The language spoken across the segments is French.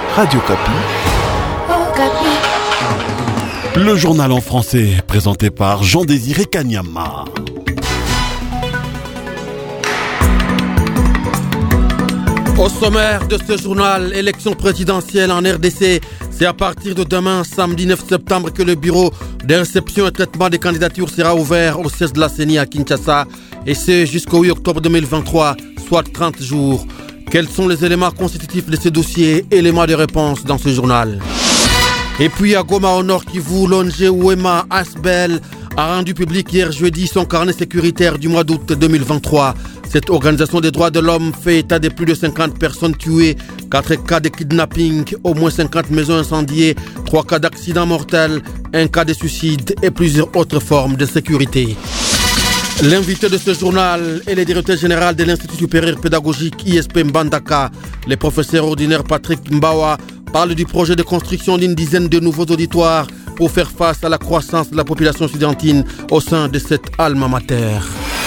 Radio Kapi. Le journal en français, présenté par Jean-Désiré Kanyama. Au sommaire de ce journal, élection présidentielle en RDC. C'est à partir de demain, samedi 9 septembre, que le bureau de réception et traitement des candidatures sera ouvert au siège de la CENI à Kinshasa. Et c'est jusqu'au 8 octobre 2023, soit 30 jours. Quels sont les éléments constitutifs de ce dossier? Éléments de réponse dans ce journal. Et puis à Goma au Nord Kivu, l'ONG Wema Asbel a rendu public hier jeudi son carnet sécuritaire du mois d'août 2023. Cette organisation des droits de l'homme fait état de plus de 50 personnes tuées, 4 cas de kidnapping, au moins 50 maisons incendiées, 3 cas d'accidents mortels, 1 cas de suicide et plusieurs autres formes de sécurité. L'invité de ce journal est le directeur général de l'Institut supérieur pédagogique ISP Mbandaka. Le professeur ordinaire Patrick Mbawa parle du projet de construction d'une dizaine de nouveaux auditoires pour faire face à la croissance de la population estudiantine au sein de cette alma mater.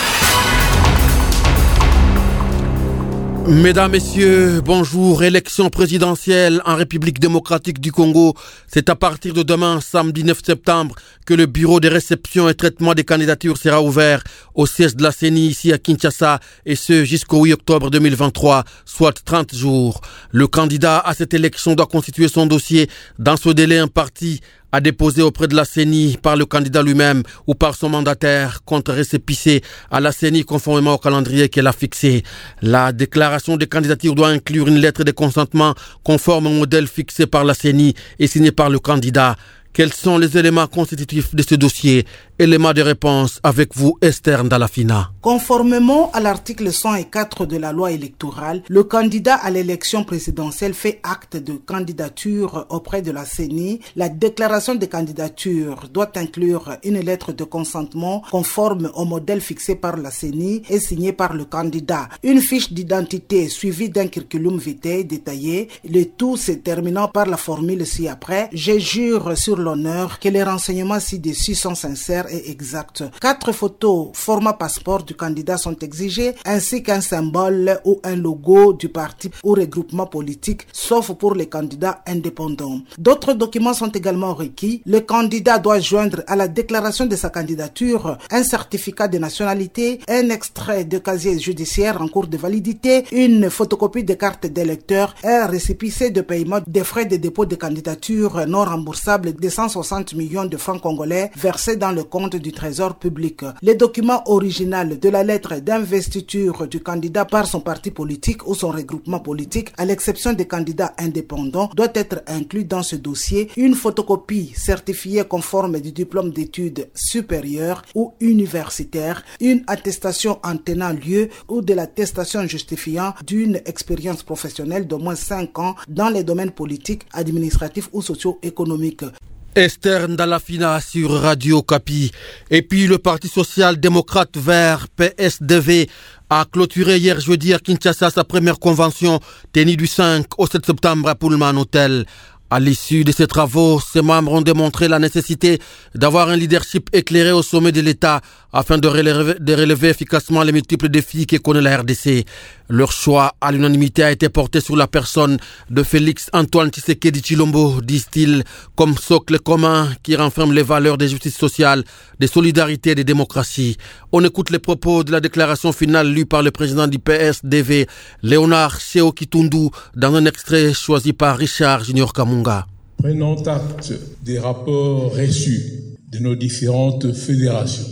Mesdames, Messieurs, bonjour. Élection présidentielle en République démocratique du Congo. C'est à partir de demain, samedi 9 septembre, que le bureau de réception et traitement des candidatures sera ouvert au siège de la CENI ici à Kinshasa, et ce jusqu'au 8 octobre 2023, soit 30 jours. Le candidat à cette élection doit constituer son dossier dans ce délai imparti à déposer auprès de la CENI par le candidat lui-même ou par son mandataire, compte récépissé à la CENI conformément au calendrier qu'elle a fixé. La déclaration de candidature doit inclure une lettre de consentement conforme au modèle fixé par la CENI et signé par le candidat. Quels sont les éléments constitutifs de ce dossier? Éléments de réponse avec vous, Esther Ndalafina. Conformément à l'article 104 de la loi électorale, le candidat à l'élection présidentielle fait acte de candidature auprès de la CENI. La déclaration de candidature doit inclure une lettre de consentement conforme au modèle fixé par la CENI et signée par le candidat. Une fiche d'identité suivie d'un curriculum vitae détaillé, le tout se terminant par la formule ci-après. Je jure sur l'honneur que les renseignements ci-dessus sont sincères et exacts. 4 photos format passeport du candidat sont exigées, ainsi qu'un symbole ou un logo du parti ou regroupement politique, sauf pour les candidats indépendants. D'autres documents sont également requis. Le candidat doit joindre à la déclaration de sa candidature un certificat de nationalité, un extrait de casier judiciaire en cours de validité, une photocopie de carte d'électeur, un récépissé de paiement des frais de dépôt de candidature non remboursables de 160 millions de francs congolais versés dans le compte du trésor public. Les documents original de la lettre d'investiture du candidat par son parti politique ou son regroupement politique, à l'exception des candidats indépendants, doit être inclus dans ce dossier. Une photocopie certifiée conforme du diplôme d'études supérieures ou universitaires, une attestation en tenant lieu ou de l'attestation justifiant d'une expérience professionnelle d'au moins 5 ans dans les domaines politiques, administratifs ou socio-économiques. Esther Ndalafina sur Radio Kapi. Et puis le Parti social-démocrate vert PSDV a clôturé hier jeudi à Kinshasa sa première convention tenue du 5 au 7 septembre à Pullman Hotel. À l'issue de ces travaux, ses membres ont démontré la nécessité d'avoir un leadership éclairé au sommet de l'État afin de relever efficacement les multiples défis que connaît la RDC. Leur choix à l'unanimité a été porté sur la personne de Félix Antoine Tshisekedi Tshilombo, disent-ils, comme socle commun qui renferme les valeurs de justice sociale, de solidarité et de démocratie. On écoute les propos de la déclaration finale lue par le président du PSDV, Léonard Sheo Kitundu, dans un extrait choisi par Richard Junior Kamunga. Prenant acte des rapports reçus de nos différentes fédérations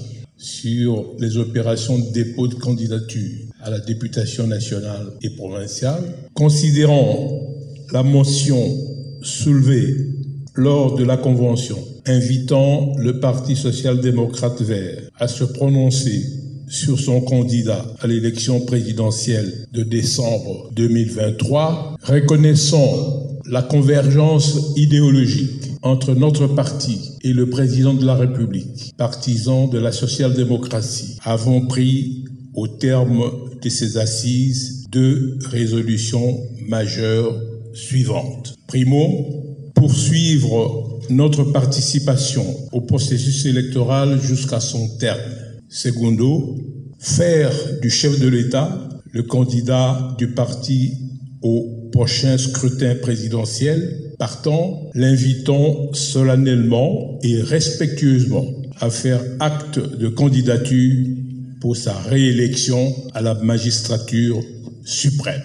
sur les opérations de dépôt de candidature à la députation nationale et provinciale, considérant la motion soulevée lors de la convention invitant le Parti social-démocrate vert à se prononcer sur son candidat à l'élection présidentielle de décembre 2023, reconnaissant la convergence idéologique entre notre parti et le président de la République, partisan de la social-démocratie, avons pris au terme de ces assises 2 résolutions majeures suivantes. Primo, poursuivre notre participation au processus électoral jusqu'à son terme. Secondo, faire du chef de l'État le candidat du parti au prochain scrutin présidentiel. Partant, l'invitons solennellement et respectueusement à faire acte de candidature pour sa réélection à la magistrature suprême.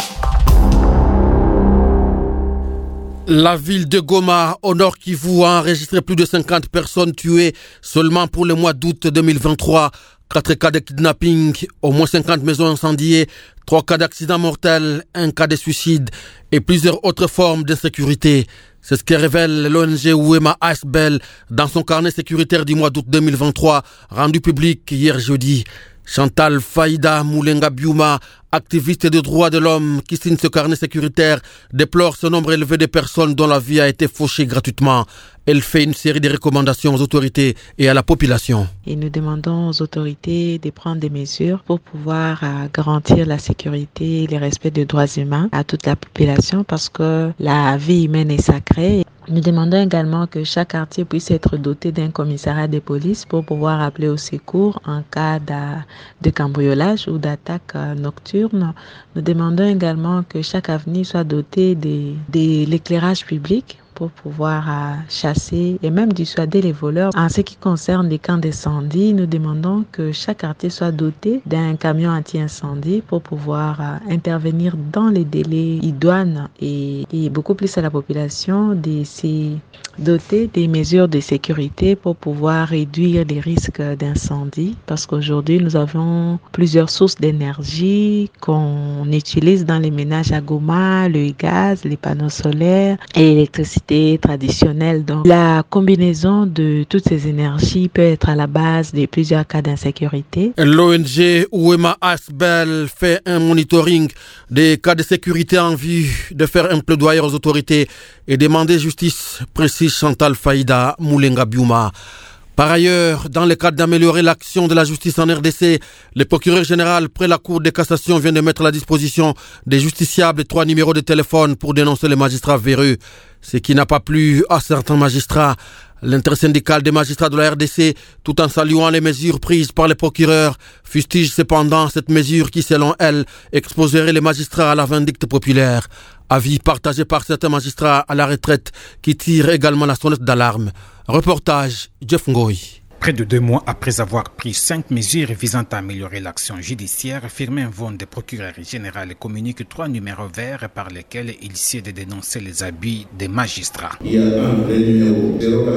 La ville de Goma, au nord Kivu, a enregistré plus de 50 personnes tuées seulement pour le mois d'août 2023. 4 cas de kidnapping, au moins 50 maisons incendiées, 3 cas d'accidents mortels, 1 cas de suicide et plusieurs autres formes d'insécurité. C'est ce que révèle l'ONG Ouema Asbel dans son carnet sécuritaire du mois d'août 2023, rendu public hier jeudi. Chantal Faïda Moulenga Biuma, activiste des droits de l'homme qui signe ce carnet sécuritaire, déplore ce nombre élevé de personnes dont la vie a été fauchée gratuitement. Elle fait une série de recommandations aux autorités et à la population. Et nous demandons aux autorités de prendre des mesures pour pouvoir garantir la sécurité et le respect des droits humains à toute la population parce que la vie humaine est sacrée. Nous demandons également que chaque quartier puisse être doté d'un commissariat de police pour pouvoir appeler au secours en cas de cambriolage ou d'attaque nocturne. Nous demandons également que chaque avenue soit dotée de l'éclairage public pour pouvoir chasser et même dissuader les voleurs. En ce qui concerne les camps d'incendie, nous demandons que chaque quartier soit doté d'un camion anti-incendie pour pouvoir intervenir dans les délais idoines et beaucoup plus à la population de se doter des mesures de sécurité pour pouvoir réduire les risques d'incendie parce qu'aujourd'hui nous avons plusieurs sources d'énergie qu'on utilise dans les ménages à Goma, le gaz, les panneaux solaires et l'électricité traditionnelle. Donc, la combinaison de toutes ces énergies peut être à la base de plusieurs cas d'insécurité. L'ONG Ouema Asbel fait un monitoring des cas de sécurité en vue de faire un plaidoyer aux autorités et demander justice, précise Chantal Faïda Moulenga Biuma. Par ailleurs, dans le cadre d'améliorer l'action de la justice en RDC, le procureur général près la Cour de cassation vient de mettre à la disposition des justiciables 3 numéros de téléphone pour dénoncer les magistrats véreux. Ce qui n'a pas plu à certains magistrats. L'intersyndicale des magistrats de la RDC, tout en saluant les mesures prises par les procureurs, fustige cependant cette mesure qui, selon elle, exposerait les magistrats à la vindicte populaire. Avis partagé par certains magistrats à la retraite qui tirent également la sonnette d'alarme. Reportage Jeff Ngoy. Près de 2 mois après avoir pris 5 mesures visant à améliorer l'action judiciaire, Firmin Von, des procureurs généraux, communique 3 numéros verts par lesquels il essaie de dénoncer les abus des magistrats. Il y a le numéro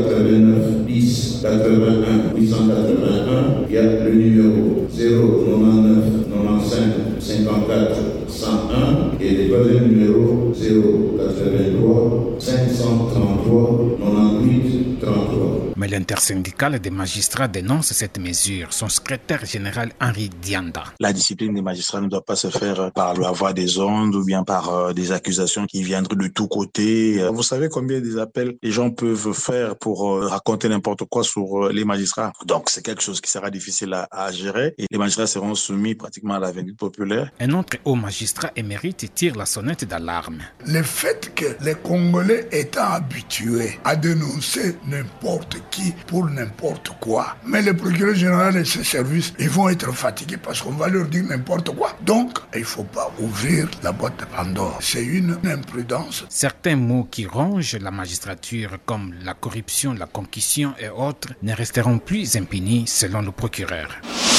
089 10 81 881. Il y a le numéro 099 95 54 101 et le troisième numéro 083 533 98 33. Mais l'intersyndicale des magistrats dénonce cette mesure. Son secrétaire général Henri Dianda. La discipline des magistrats ne doit pas se faire par la voie des ondes ou bien par des accusations qui viendraient de tous côtés. Vous savez combien des appels les gens peuvent faire pour raconter n'importe quoi sur les magistrats. Donc c'est quelque chose qui sera difficile à gérer et les magistrats seront soumis pratiquement à la vindicte populaire. Un autre haut magistrat émérite tire la sonnette d'alarme. Le fait que les Congolais étant habitués à dénoncer n'importe qui pour n'importe quoi, mais le procureur général et ses services, ils vont être fatigués parce qu'on va leur dire n'importe quoi. Donc, il ne faut pas ouvrir la boîte de Pandore. C'est une imprudence. Certains mots qui rongent la magistrature, comme la corruption, la concussion et autres, ne resteront plus impunis selon le procureur.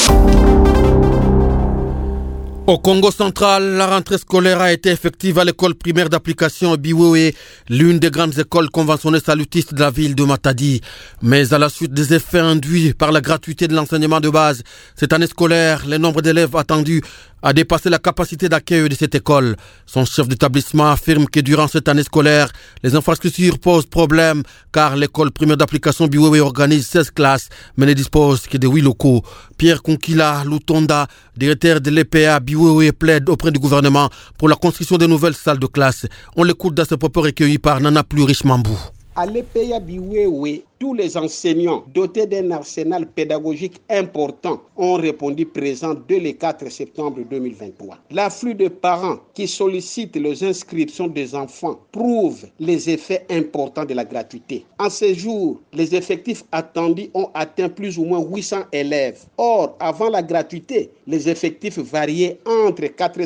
Au Congo central, la rentrée scolaire a été effective à l'école primaire d'application Biwewe, l'une des grandes écoles conventionnées salutistes de la ville de Matadi. Mais à la suite des effets induits par la gratuité de l'enseignement de base, cette année scolaire, le nombre d'élèves attendus a dépassé la capacité d'accueil de cette école. Son chef d'établissement affirme que durant cette année scolaire, les infrastructures posent problème car l'école primaire d'application Biwewe organise 16 classes mais ne dispose que de 8 locaux. Pierre Konkila Lutonda, directeur de l'EPA Biwewe, plaide auprès du gouvernement pour la construction de nouvelles salles de classe. On l'écoute dans ce propos recueilli par Nana Plurish Mambou. À l'EPA Biwewe, Tous les enseignants dotés d'un arsenal pédagogique important ont répondu présent dès le 4 septembre 2023. L'afflux de parents qui sollicitent les inscriptions des enfants prouve les effets importants de la gratuité. En ces jours, les effectifs attendus ont atteint plus ou moins 800 élèves. Or, avant la gratuité, les effectifs variaient entre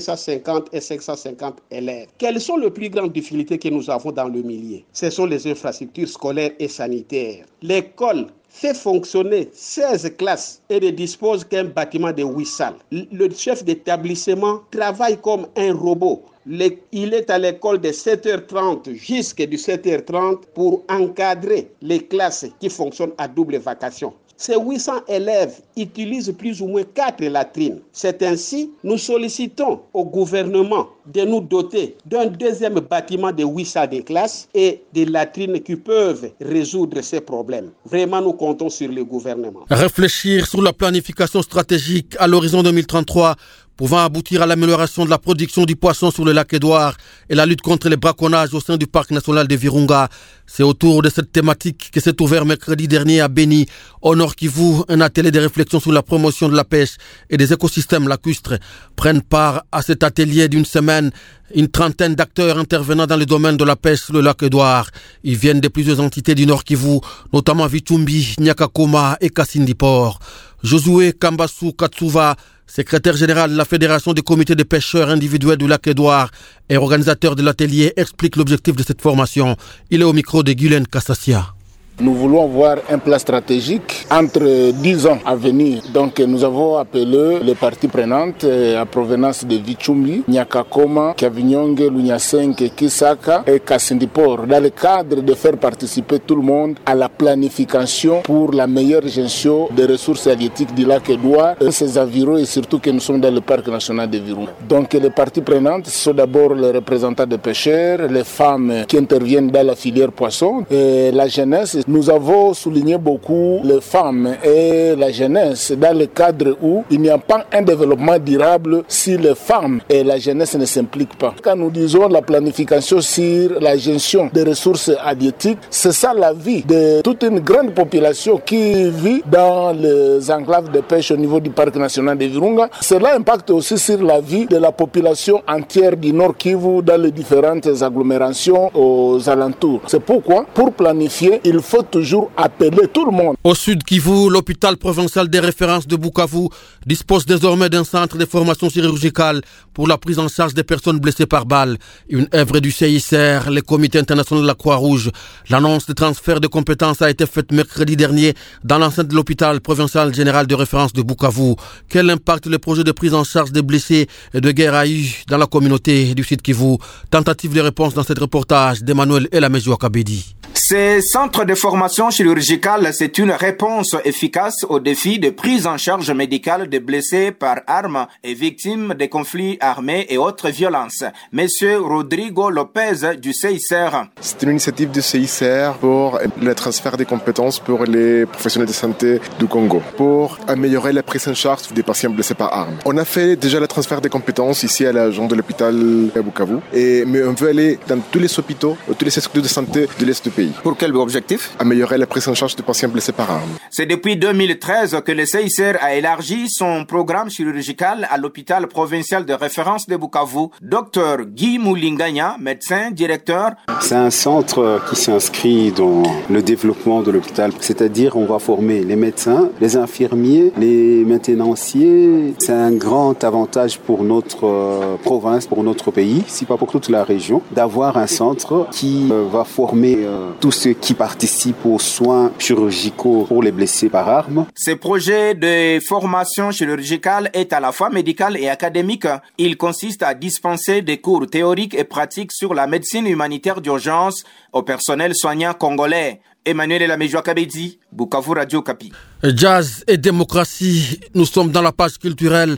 450 et 550 élèves. Quelles sont les plus grandes difficultés que nous avons dans le milieu? Ce sont les infrastructures scolaires et sanitaires. L'école fait fonctionner 16 classes et ne dispose qu'un bâtiment de 8 salles. Le chef d'établissement travaille comme un robot. Il est à l'école de 7h30 jusqu'à 17h30 pour encadrer les classes qui fonctionnent à double vacation. Ces 800 élèves utilisent plus ou moins 4 latrines. C'est ainsi, nous sollicitons au gouvernement de nous doter d'un deuxième bâtiment de 8 salles de classe et des latrines qui peuvent résoudre ces problèmes. Vraiment, nous comptons sur le gouvernement. Réfléchir sur la planification stratégique à l'horizon 2033 pouvant aboutir à l'amélioration de la production du poisson sur le lac Édouard et la lutte contre les braconnages au sein du parc national de Virunga. C'est autour de cette thématique que s'est ouvert mercredi dernier à Beni, au Nord Kivu, un atelier de réflexion sur la promotion de la pêche et des écosystèmes lacustres. Prennent part à cet atelier d'une semaine une trentaine d'acteurs intervenant dans le domaine de la pêche sur le lac Édouard. Ils viennent de plusieurs entités du Nord Kivu, notamment Vichumbi, Nyakakoma et Kasindi Port. Josué Kambasu Katsuva, secrétaire général de la Fédération des comités de pêcheurs individuels du lac Édouard et organisateur de l'atelier, explique l'objectif de cette formation. Il est au micro de Gulen Kassassia. Nous voulons avoir un plan stratégique entre 10 ans à venir. Donc nous avons appelé les parties prenantes à provenance de Vichumbi, Nyakakoma, Kavinyonge, Lunyasenke, Kisaka et Kasindipor, dans le cadre de faire participer tout le monde à la planification pour la meilleure gestion des ressources halieutiques du lac Édouard, ses environs et surtout que nous sommes dans le parc national de Virunga. Donc les parties prenantes sont d'abord les représentants des pêcheurs, les femmes qui interviennent dans la filière poisson et la jeunesse. Nous avons souligné beaucoup les femmes et la jeunesse dans le cadre où il n'y a pas un développement durable si les femmes et la jeunesse ne s'impliquent pas. Quand nous disons la planification sur la gestion des ressources halieutiques, c'est ça la vie de toute une grande population qui vit dans les enclaves de pêche au niveau du parc national de Virunga. Cela impacte aussi sur la vie de la population entière du Nord Kivu dans les différentes agglomérations aux alentours. C'est pourquoi, pour planifier, il faut toujours appeler tout le monde. Au sud Kivu, l'hôpital provincial des références de Bukavu dispose désormais d'un centre de formation chirurgicale pour la prise en charge des personnes blessées par balle. Une œuvre du CICR, le Comité international de la Croix-Rouge. L'annonce de transfert de compétences a été faite mercredi dernier dans l'enceinte de l'hôpital provincial général de référence de Bukavu. Quel impact le projet de prise en charge des blessés et de guerre a eu dans la communauté du sud Kivu? Tentative de réponse dans cet reportage d'Emmanuel Elamejo Akabedi. Ces centres de formation chirurgicale, c'est une réponse efficace au défi de prise en charge médicale de blessés par armes et victimes des conflits armés et autres violences. Monsieur Rodrigo Lopez du CICR. C'est une initiative du CICR pour le transfert des compétences pour les professionnels de santé du Congo, pour améliorer la prise en charge des patients blessés par armes. On a fait déjà le transfert des compétences ici à l'agence de l'hôpital à Bukavu, mais on veut aller dans tous les hôpitaux, tous les structures de santé de l'Est du pays. Pour quel objectif? Améliorer la prise en charge des patients blessés par armes. C'est depuis 2013 que le CICR a élargi son programme chirurgical à l'hôpital provincial de référence de Bukavu. Dr Guy Moulinganya, médecin, directeur. C'est un centre qui s'inscrit dans le développement de l'hôpital. C'est-à-dire on va former les médecins, les infirmiers, les maintenanciers. C'est un grand avantage pour notre province, pour notre pays, si pas pour toute la région, d'avoir un centre qui va former tous ceux qui participent aux soins chirurgicaux pour les blessés par armes. Ce projet de formation chirurgicale est à la fois médical et académique. Il consiste à dispenser des cours théoriques et pratiques sur la médecine humanitaire d'urgence au personnel soignant congolais. Emmanuel Elamejo Akabedi, Bukavu Radio Kapi. Jazz et démocratie, nous sommes dans la page culturelle.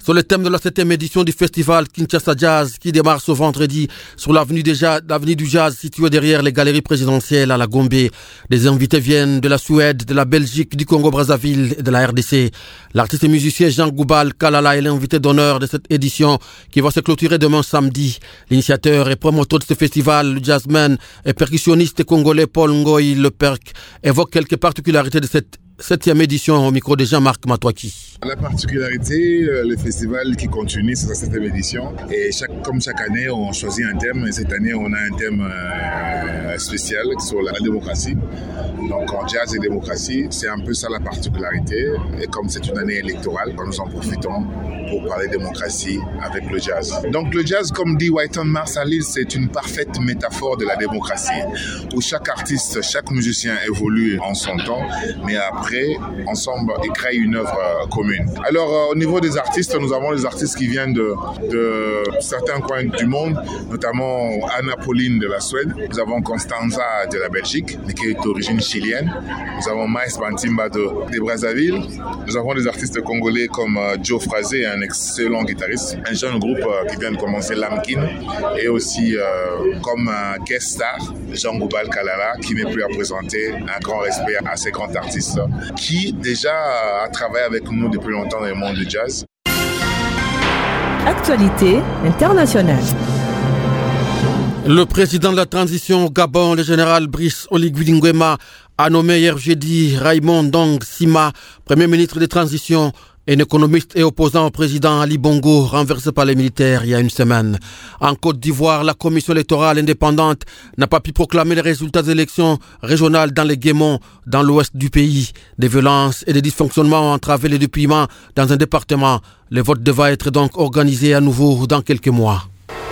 sur le thème de la 7e édition du festival Kinshasa Jazz qui démarre ce vendredi sur l'avenue du Jazz située derrière les galeries présidentielles à la Gombe. Des invités viennent de la Suède, de la Belgique, du Congo-Brazzaville et de la RDC. L'artiste et musicien Jean Goubal Kalala est l'invité d'honneur de cette édition qui va se clôturer demain samedi. L'initiateur et promoteur de ce festival, le jazzman et percussionniste congolais Paul Ngoï Le Perc, évoque quelques particularités de cette 7e édition au micro de Jean-Marc Matouaki. La particularité, le festival qui continue, c'est sa 7e édition. Et comme chaque année, on choisit un thème. Et cette année, on a un thème spécial sur la démocratie. Donc en jazz et démocratie, c'est un peu ça la particularité. Et comme c'est une année électorale, nous en profitons pour parler démocratie avec le jazz. Donc le jazz, comme dit Waiton Marsalis, c'est une parfaite métaphore de la démocratie, où chaque artiste, chaque musicien évolue en son temps, mais après, ensemble, ils créent une œuvre commune. Alors au niveau des artistes, nous avons des artistes qui viennent de certains coins du monde, notamment Anna Pauline de la Suède, nous avons Constanza de la Belgique, qui est d'origine chilienne, nous avons Maïs Bantimba de Brazzaville, nous avons des artistes congolais comme Joe Frazé, un excellent guitariste, un jeune groupe qui vient de commencer, Lamkin, et aussi comme guest star, Jean Goubal Kalala, qui n'est plus à présenter, un grand respect à ces grands artistes qui déjà a travaillé avec nous depuis longtemps dans le monde du jazz. Actualité internationale. Le président de la transition au Gabon, le général Brice Oligui Nguema, a nommé hier jeudi Raymond Dong Sima, premier ministre de transition, un économiste et opposant au président Ali Bongo, renversé par les militaires il y a une semaine. En Côte d'Ivoire, la commission électorale indépendante n'a pas pu proclamer les résultats des élections régionales dans les Guémons, dans l'ouest du pays. Des violences et des dysfonctionnements ont entravé les dépouillements dans un département. Le vote devra être donc organisé à nouveau dans quelques mois.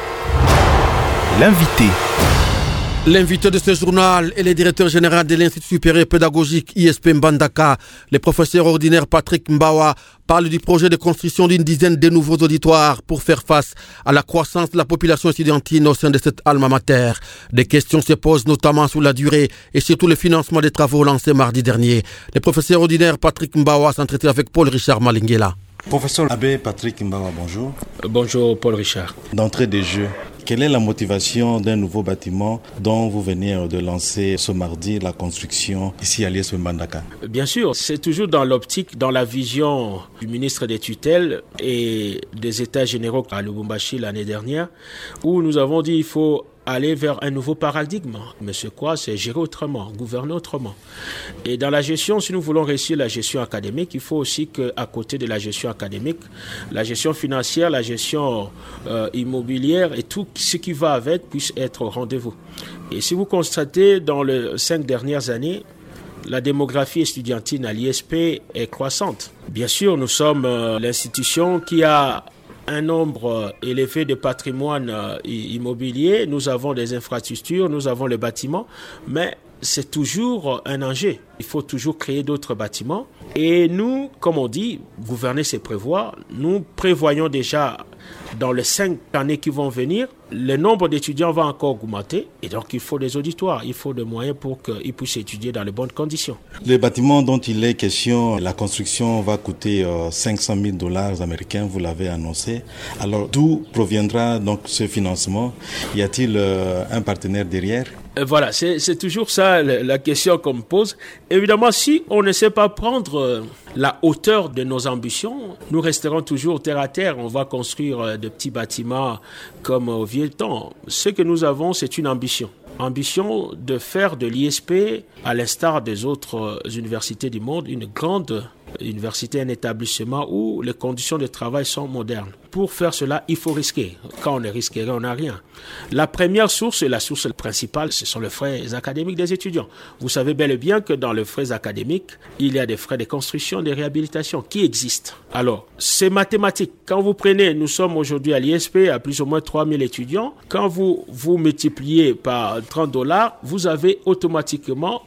L'invité de ce journal est le directeur général de l'Institut supérieur pédagogique ISP Mbandaka. Le professeur ordinaire Patrick Mbawa parle du projet de construction d'une dizaine de nouveaux auditoires pour faire face à la croissance de la population estudiantine au sein de cette alma mater. Des questions se posent notamment sur la durée et surtout le financement des travaux lancés mardi dernier. Le professeur ordinaire Patrick Mbawa s'entretient avec Paul Richard Malingela. Professeur Abbé Patrick Mbawa, bonjour. Bonjour Paul Richard. D'entrée de jeu, quelle est la motivation d'un nouveau bâtiment dont vous venez de lancer ce mardi la construction ici à l'ISP Mbandaka? Bien sûr, c'est toujours dans l'optique, dans la vision du ministre des tutelles et des États généraux à Lubumbashi l'année dernière, où nous avons dit qu'il faut aller vers un nouveau paradigme. Mais c'est quoi? C'est gérer autrement, gouverner autrement. Et dans la gestion, si nous voulons réussir la gestion académique, il faut aussi qu'à côté de la gestion académique, la gestion financière, la gestion immobilière et tout ce qui va avec puisse être au rendez-vous. Et si vous constatez, dans les 5 dernières années, la démographie estudiantine à l'ISP est croissante. Bien sûr, nous sommes l'institution qui a un nombre élevé de patrimoine immobilier, nous avons des infrastructures, nous avons les bâtiments, mais c'est toujours un enjeu. Il faut toujours créer d'autres bâtiments. Et nous, comme on dit, gouverner c'est prévoir. Nous prévoyons déjà dans les 5 années qui vont venir, le nombre d'étudiants va encore augmenter. Et donc il faut des auditoires, il faut des moyens pour qu'ils puissent étudier dans les bonnes conditions. Les bâtiments dont il est question, la construction va coûter $500,000 américains, vous l'avez annoncé. Alors d'où proviendra donc ce financement? Y a-t-il un partenaire derrière? Voilà, c'est toujours ça la question qu'on me pose. Évidemment, si on ne sait pas prendre la hauteur de nos ambitions, nous resterons toujours terre à terre. On va construire de petits bâtiments comme au vieux temps. Ce que nous avons, c'est une ambition. Ambition de faire de l'ISP, à l'instar des autres universités du monde, une grande université, un établissement où les conditions de travail sont modernes. Pour faire cela, il faut risquer. Quand on ne risquerait, on n'a rien. La première source et la source principale, ce sont les frais académiques des étudiants. Vous savez bel et bien que dans les frais académiques, il y a des frais de construction, de réhabilitation qui existent. Alors, c'est mathématique. Quand vous prenez, nous sommes aujourd'hui à l'ISP à plus ou moins 3000 étudiants. Quand vous multipliez par $30, vous avez automatiquement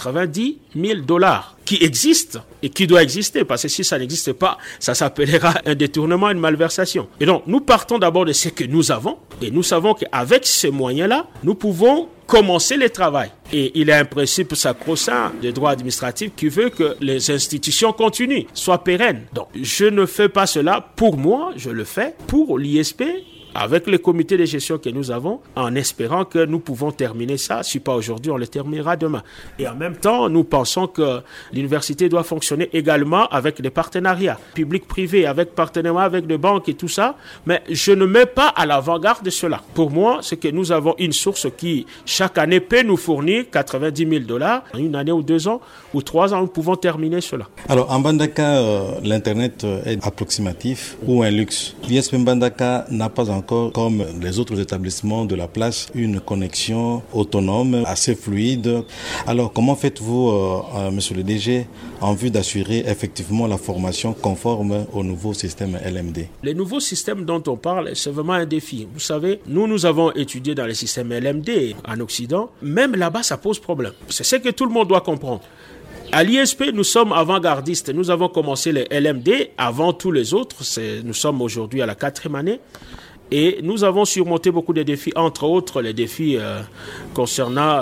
$90,000 qui existent et qui doit exister, parce que si ça n'existe pas, ça s'appellera un détournement, une malversation. situation. Et donc, nous partons d'abord de ce que nous avons et nous savons qu'avec ces moyens-là, nous pouvons commencer le travail. Et il y a un principe sacro-saint de droit administratif qui veut que les institutions continuent, soient pérennes. Donc, je ne fais pas cela pour moi, je le fais pour l'ISP, avec le comité de gestion que nous avons, en espérant que nous pouvons terminer ça. Si pas aujourd'hui, on le terminera demain. Et en même temps, nous pensons que l'université doit fonctionner également avec des partenariats publics-privés, avec partenariats avec des banques et tout ça. Mais je ne mets pas à l'avant-garde de cela. Pour moi, c'est que nous avons une source qui, chaque année, peut nous fournir $90 000. En une année ou 2 ans ou 3 ans, nous pouvons terminer cela. Alors, en Mbandaka, l'Internet est approximatif ou un luxe. L'ISP Mbandaka n'a pas encore, comme les autres établissements de la place, une connexion autonome, assez fluide. Alors, comment faites-vous, monsieur le DG, en vue d'assurer effectivement la formation conforme au nouveau système LMD? Les nouveaux systèmes dont on parle, c'est vraiment un défi. Vous savez, nous avons étudié dans le système LMD en Occident. Même là-bas, ça pose problème. C'est ce que tout le monde doit comprendre. À l'ISP, nous sommes avant-gardistes. Nous avons commencé les LMD avant tous les autres. Nous sommes aujourd'hui à la 4e année. Et nous avons surmonté beaucoup de défis, entre autres les défis concernant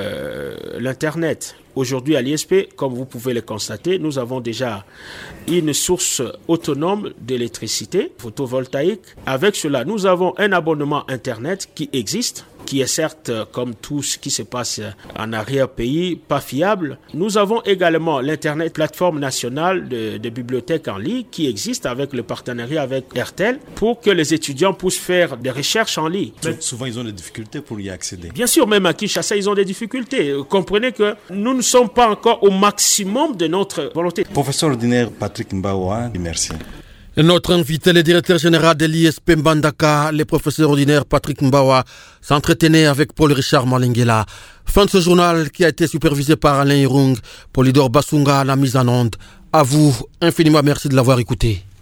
l'Internet. Aujourd'hui à l'ISP, comme vous pouvez le constater, nous avons déjà une source autonome d'électricité photovoltaïque. Avec cela, nous avons un abonnement Internet qui existe, qui est certes, comme tout ce qui se passe en arrière-pays, pas fiable. Nous avons également l'Internet, plateforme nationale de bibliothèques en ligne, qui existe avec le partenariat avec RTL, pour que les étudiants puissent faire des recherches en ligne. Souvent, ils ont des difficultés pour y accéder. Bien sûr, même à Kinshasa, ils ont des difficultés. Comprenez que nous ne sommes pas encore au maximum de notre volonté. Professeur ordinaire Patrick Mbawa, merci. Notre invité, le directeur général de l'ISP Mbandaka, le professeur ordinaire Patrick Mbawa, s'entretenait avec Paul-Richard Malengela. Fin de ce journal qui a été supervisé par Alain Irung, Polydor Basunga, la mise en onde. À vous, infiniment merci de l'avoir écouté.